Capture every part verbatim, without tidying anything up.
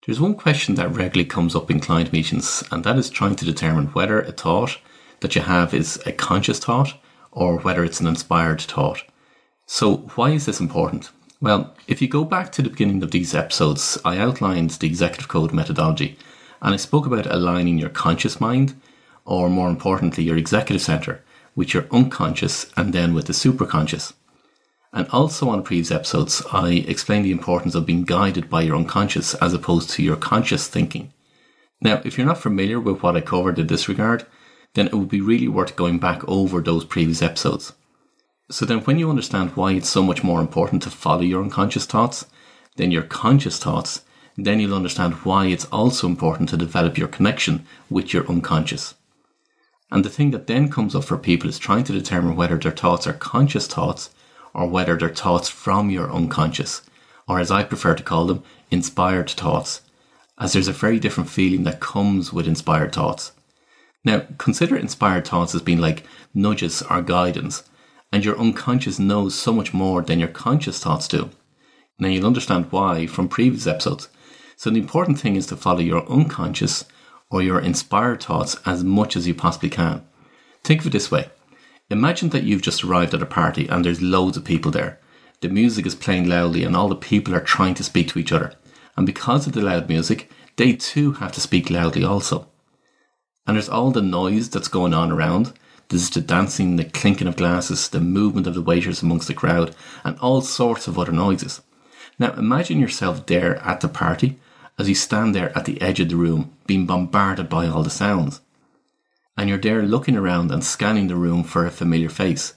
There's one question that regularly comes up in client meetings, and that is trying to determine whether a thought that you have is a conscious thought or whether it's an inspired thought. So why is this important? Well, if you go back to the beginning of these episodes, I outlined the executive code methodology, and I spoke about aligning your conscious mind, or more importantly, your executive center, with your unconscious and then with the superconscious. And also on previous episodes, I explained the importance of being guided by your unconscious as opposed to your conscious thinking. Now, if you're not familiar with what I covered in this regard, then it would be really worth going back over those previous episodes. So then when you understand why it's so much more important to follow your unconscious thoughts than your conscious thoughts, then you'll understand why it's also important to develop your connection with your unconscious. And the thing that then comes up for people is trying to determine whether their thoughts are conscious thoughts or whether they're thoughts from your unconscious, or as I prefer to call them, inspired thoughts, as there's a very different feeling that comes with inspired thoughts. Now, consider inspired thoughts as being like nudges or guidance, and your unconscious knows so much more than your conscious thoughts do. Now, you'll understand why from previous episodes. So the important thing is to follow your unconscious or your inspired thoughts as much as you possibly can. Think of it this way. Imagine that you've just arrived at a party and there's loads of people there. The music is playing loudly and all the people are trying to speak to each other. And because of the loud music, they too have to speak loudly also. And there's all the noise that's going on around. There's the dancing, the clinking of glasses, the movement of the waiters amongst the crowd, and all sorts of other noises. Now imagine yourself there at the party as you stand there at the edge of the room, being bombarded by all the sounds. And you're there looking around and scanning the room for a familiar face.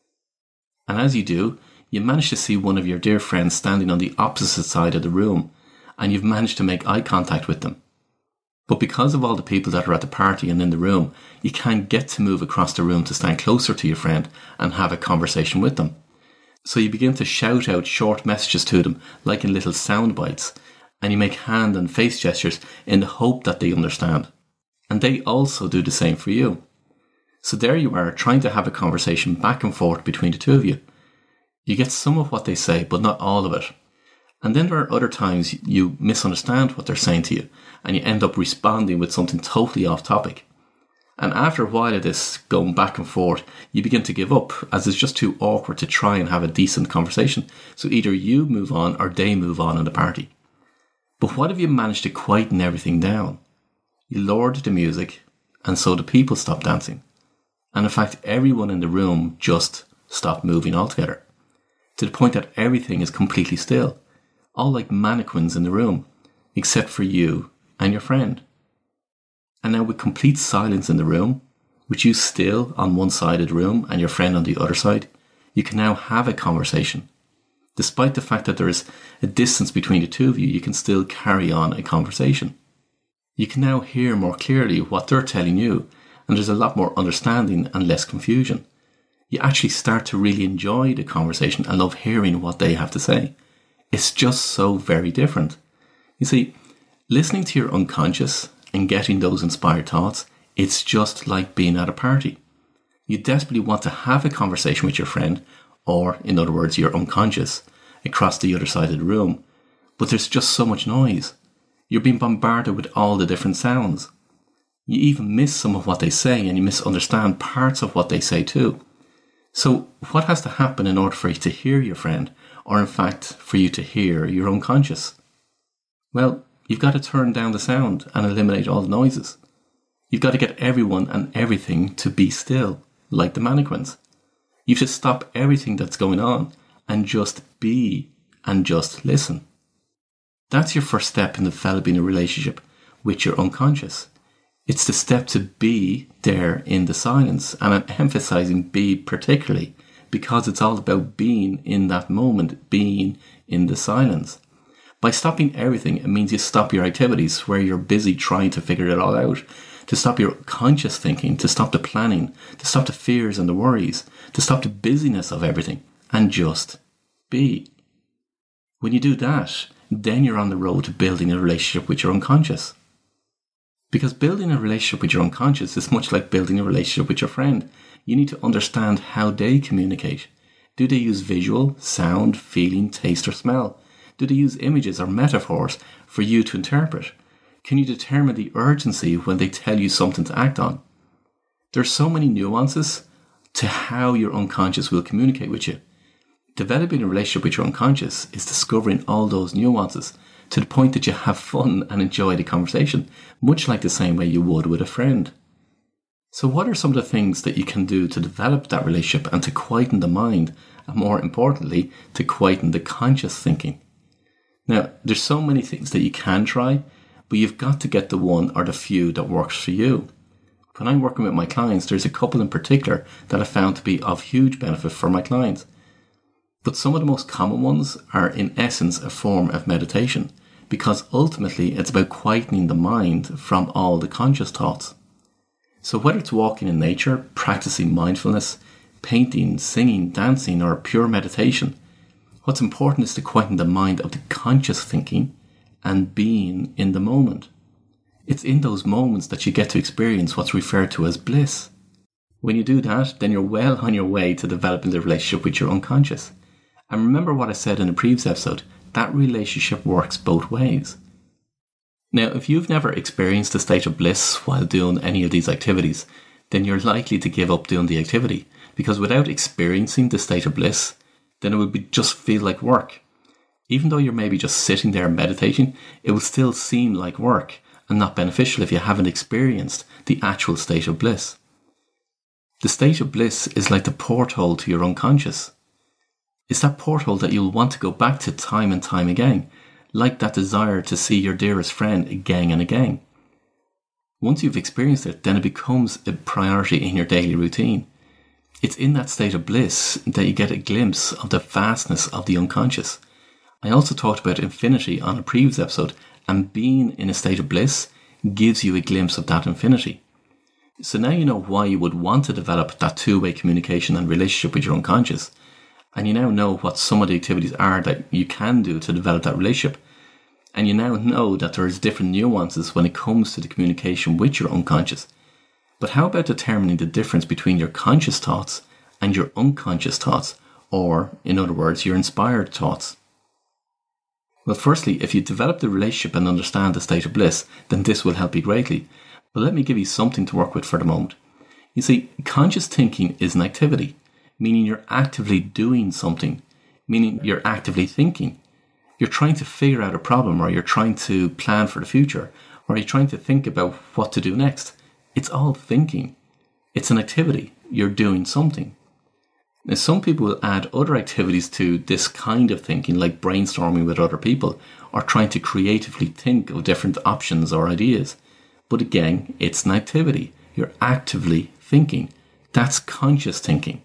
And as you do, you manage to see one of your dear friends standing on the opposite side of the room, and you've managed to make eye contact with them. But because of all the people that are at the party and in the room, you can't get to move across the room to stand closer to your friend and have a conversation with them. So you begin to shout out short messages to them, like in little sound bites, and you make hand and face gestures in the hope that they understand. And they also do the same for you. So there you are, trying to have a conversation back and forth between the two of you. You get some of what they say, but not all of it. And then there are other times you misunderstand what they're saying to you, and you end up responding with something totally off topic. And after a while of this going back and forth, you begin to give up, as it's just too awkward to try and have a decent conversation. So either you move on or they move on in the party. But what if you manage to quieten everything down? You lowered the music, and so the people stopped dancing. And in fact, everyone in the room just stopped moving altogether, to the point that everything is completely still, all like mannequins in the room, except for you and your friend. And now with complete silence in the room, with you still on one side of the room and your friend on the other side, you can now have a conversation. Despite the fact that there is a distance between the two of you, you can still carry on a conversation. You can now hear more clearly what they're telling you, and there's a lot more understanding and less confusion. You actually start to really enjoy the conversation and love hearing what they have to say. It's just so very different. You see, listening to your unconscious and getting those inspired thoughts, it's just like being at a party. You desperately want to have a conversation with your friend, or in other words, your unconscious, across the other side of the room, but there's just so much noise. You're being bombarded with all the different sounds. You even miss some of what they say, and you misunderstand parts of what they say too. So what has to happen in order for you to hear your friend, or in fact for you to hear your unconscious? Well, you've got to turn down the sound and eliminate all the noises. You've got to get everyone and everything to be still, like the mannequins. You have to stop everything that's going on and just be and just listen. That's your first step in developing a relationship with your unconscious. It's the step to be there in the silence, and I'm emphasizing be particularly because it's all about being in that moment, being in the silence. By stopping everything, it means you stop your activities where you're busy trying to figure it all out, to stop your conscious thinking, to stop the planning, to stop the fears and the worries, to stop the busyness of everything, and just be. When you do that, then you're on the road to building a relationship with your unconscious. Because building a relationship with your unconscious is much like building a relationship with your friend. You need to understand how they communicate. Do they use visual, sound, feeling, taste or smell? Do they use images or metaphors for you to interpret? Can you determine the urgency when they tell you something to act on? There's so many nuances to how your unconscious will communicate with you. Developing a relationship with your unconscious is discovering all those nuances to the point that you have fun and enjoy the conversation, much like the same way you would with a friend. So what are some of the things that you can do to develop that relationship and to quieten the mind, and more importantly, to quieten the conscious thinking? Now, there's so many things that you can try, but you've got to get the one or the few that works for you. When I'm working with my clients, there's a couple in particular that I found to be of huge benefit for my clients. But some of the most common ones are in essence a form of meditation, because ultimately it's about quietening the mind from all the conscious thoughts. So whether it's walking in nature, practicing mindfulness, painting, singing, dancing, or pure meditation, what's important is to quieten the mind of the conscious thinking and being in the moment. It's in those moments that you get to experience what's referred to as bliss. When you do that, then you're well on your way to developing the relationship with your unconscious. And remember what I said in a previous episode, that relationship works both ways. Now, if you've never experienced a state of bliss while doing any of these activities, then you're likely to give up doing the activity, because without experiencing the state of bliss, then it would be just feel like work. Even though you're maybe just sitting there meditating, it will still seem like work and not beneficial if you haven't experienced the actual state of bliss. The state of bliss is like the porthole to your unconscious. It's that porthole that you'll want to go back to time and time again, like that desire to see your dearest friend again and again. Once you've experienced it, then it becomes a priority in your daily routine. It's in that state of bliss that you get a glimpse of the vastness of the unconscious. I also talked about infinity on a previous episode, and being in a state of bliss gives you a glimpse of that infinity. So now you know why you would want to develop that two-way communication and relationship with your unconscious. And you now know what some of the activities are that you can do to develop that relationship. And you now know that there is different nuances when it comes to the communication with your unconscious. But how about determining the difference between your conscious thoughts and your unconscious thoughts, or, in other words, your inspired thoughts? Well, firstly, if you develop the relationship and understand the state of bliss, then this will help you greatly. But let me give you something to work with for the moment. You see, conscious thinking is an activity, meaning you're actively doing something, meaning you're actively thinking. You're trying to figure out a problem, or you're trying to plan for the future, or you're trying to think about what to do next. It's all thinking. It's an activity. You're doing something. Now, some people will add other activities to this kind of thinking, like brainstorming with other people, or trying to creatively think of different options or ideas. But again, it's an activity. You're actively thinking. That's conscious thinking.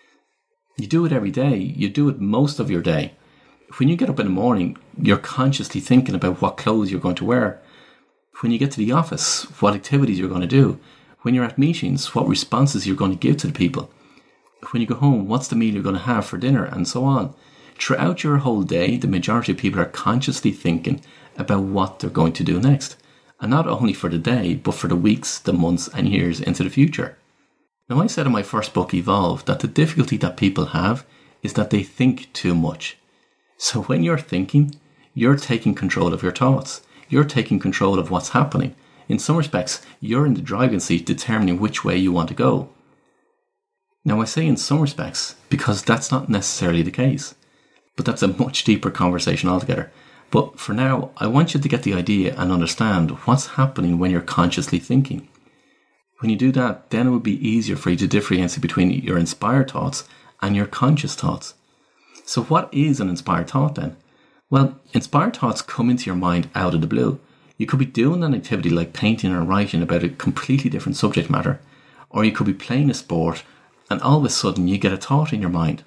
You do it every day. You do it most of your day. When you get up in the morning, you're consciously thinking about what clothes you're going to wear. When you get to the office, what activities you're going to do. When you're at meetings, what responses you're going to give to the people. When you go home, what's the meal you're going to have for dinner, and so on. Throughout your whole day, the majority of people are consciously thinking about what they're going to do next. And not only for the day, but for the weeks, the months and years into the future. Now, I said in my first book, Evolve, that the difficulty that people have is that they think too much. So when you're thinking, you're taking control of your thoughts. You're taking control of what's happening. In some respects, you're in the driving seat determining which way you want to go. Now, I say in some respects because that's not necessarily the case, but that's a much deeper conversation altogether. But for now, I want you to get the idea and understand what's happening when you're consciously thinking. When you do that, then it will be easier for you to differentiate between your inspired thoughts and your conscious thoughts. So what is an inspired thought then? Well, inspired thoughts come into your mind out of the blue. You could be doing an activity like painting or writing about a completely different subject matter, or you could be playing a sport and all of a sudden you get a thought in your mind.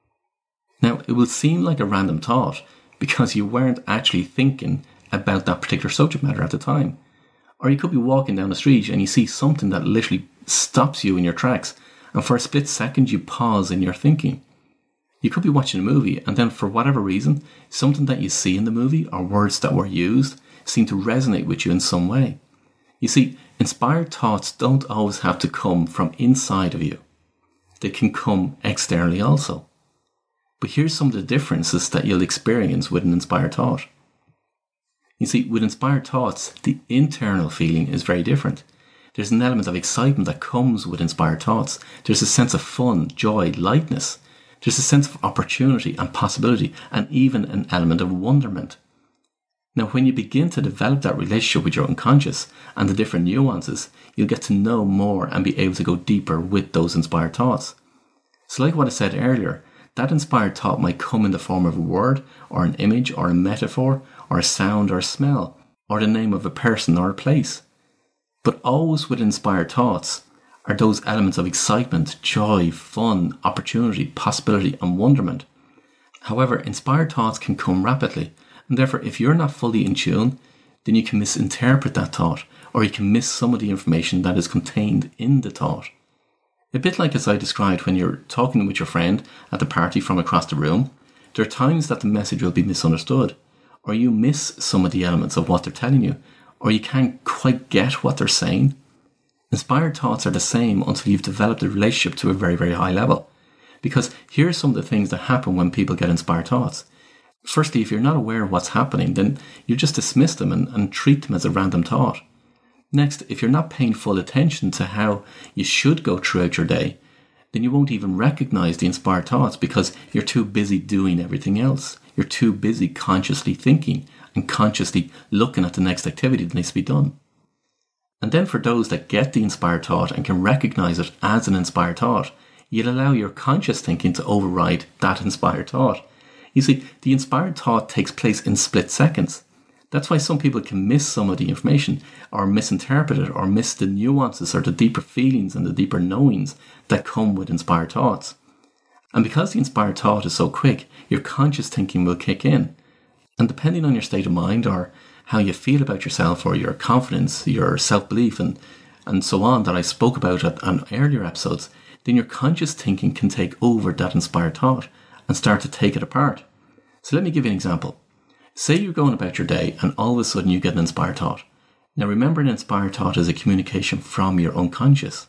Now, it will seem like a random thought because you weren't actually thinking about that particular subject matter at the time. Or you could be walking down the street and you see something that literally stops you in your tracks, and for a split second you pause in your thinking. You could be watching a movie, and then for whatever reason, something that you see in the movie or words that were used seem to resonate with you in some way. You see, inspired thoughts don't always have to come from inside of you. They can come externally also. But here's some of the differences that you'll experience with an inspired thought. You see, with inspired thoughts, the internal feeling is very different. There's an element of excitement that comes with inspired thoughts. There's a sense of fun, joy, lightness. There's a sense of opportunity and possibility, and even an element of wonderment. Now, when you begin to develop that relationship with your unconscious and the different nuances, you'll get to know more and be able to go deeper with those inspired thoughts. So like what I said earlier, that inspired thought might come in the form of a word, or an image, or a metaphor, or a sound, or a smell, or the name of a person or a place. But always with inspired thoughts are those elements of excitement, joy, fun, opportunity, possibility, and wonderment. However, inspired thoughts can come rapidly, and therefore if you're not fully in tune, then you can misinterpret that thought, or you can miss some of the information that is contained in the thought. A bit like as I described when you're talking with your friend at the party from across the room, there are times that the message will be misunderstood, or you miss some of the elements of what they're telling you, or you can't quite get what they're saying. Inspired thoughts are the same until you've developed a relationship to a very, very high level. Because here are some of the things that happen when people get inspired thoughts. Firstly, if you're not aware of what's happening, then you just dismiss them and, and treat them as a random thought. Next, if you're not paying full attention to how you should go throughout your day, then you won't even recognize the inspired thoughts because you're too busy doing everything else. You're too busy consciously thinking and consciously looking at the next activity that needs to be done. And then for those that get the inspired thought and can recognize it as an inspired thought, you'll allow your conscious thinking to override that inspired thought. You see, the inspired thought takes place in split seconds. That's why some people can miss some of the information or misinterpret it or miss the nuances or the deeper feelings and the deeper knowings that come with inspired thoughts. And because the inspired thought is so quick, your conscious thinking will kick in. And depending on your state of mind or how you feel about yourself or your confidence, your self-belief and, and so on that I spoke about at, on earlier episodes, then your conscious thinking can take over that inspired thought and start to take it apart. So let me give you an example. Say you're going about your day and all of a sudden you get an inspired thought. Now remember, an inspired thought is a communication from your unconscious.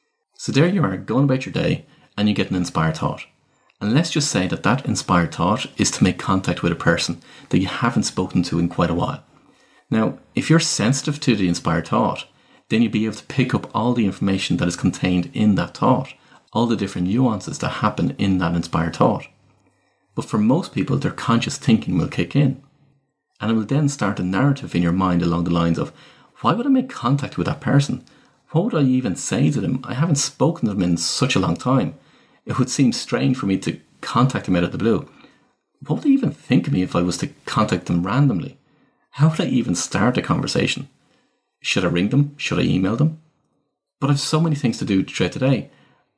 So there you are going about your day and you get an inspired thought. And let's just say that that inspired thought is to make contact with a person that you haven't spoken to in quite a while. Now, if you're sensitive to the inspired thought, then you'll be able to pick up all the information that is contained in that thought, all the different nuances that happen in that inspired thought. But for most people, their conscious thinking will kick in. And it will then start a narrative in your mind along the lines of, why would I make contact with that person? What would I even say to them? I haven't spoken to them in such a long time. It would seem strange for me to contact them out of the blue. What would they even think of me if I was to contact them randomly? How would I even start a conversation? Should I ring them? Should I email them? But I've so many things to do throughout the day.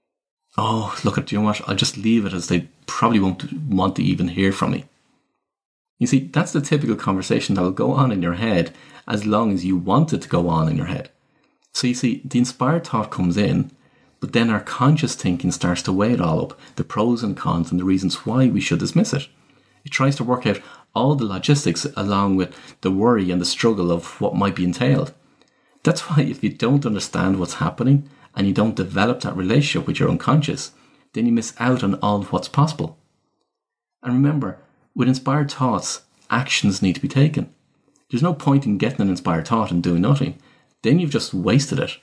Oh, look at, you know what? I'll just leave it as they probably won't want to even hear from me. You see, that's the typical conversation that will go on in your head as long as you want it to go on in your head. So you see, the inspired thought comes in, but then our conscious thinking starts to weigh it all up, the pros and cons and the reasons why we should dismiss it. It tries to work out all the logistics along with the worry and the struggle of what might be entailed. That's why if you don't understand what's happening and you don't develop that relationship with your unconscious, then you miss out on all of what's possible. And remember, with inspired thoughts, actions need to be taken. There's no point in getting an inspired thought and doing nothing. Then you've just wasted it.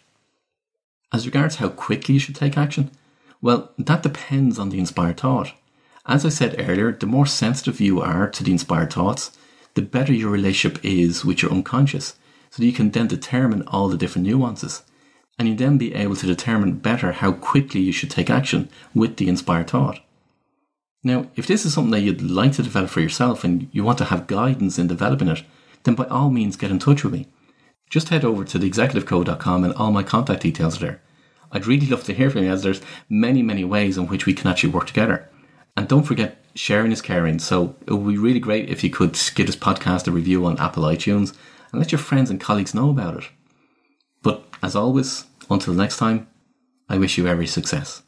As regards how quickly you should take action, well, that depends on the inspired thought. As I said earlier, the more sensitive you are to the inspired thoughts, the better your relationship is with your unconscious, so that you can then determine all the different nuances. And you then be able to determine better how quickly you should take action with the inspired thought. Now, if this is something that you'd like to develop for yourself and you want to have guidance in developing it, then by all means get in touch with me. Just head over to the executive co dot com and all my contact details are there. I'd really love to hear from you, as there's many, many ways in which we can actually work together. And don't forget, sharing is caring. So it would be really great if you could give this podcast a review on Apple iTunes and let your friends and colleagues know about it. But as always, until next time, I wish you every success.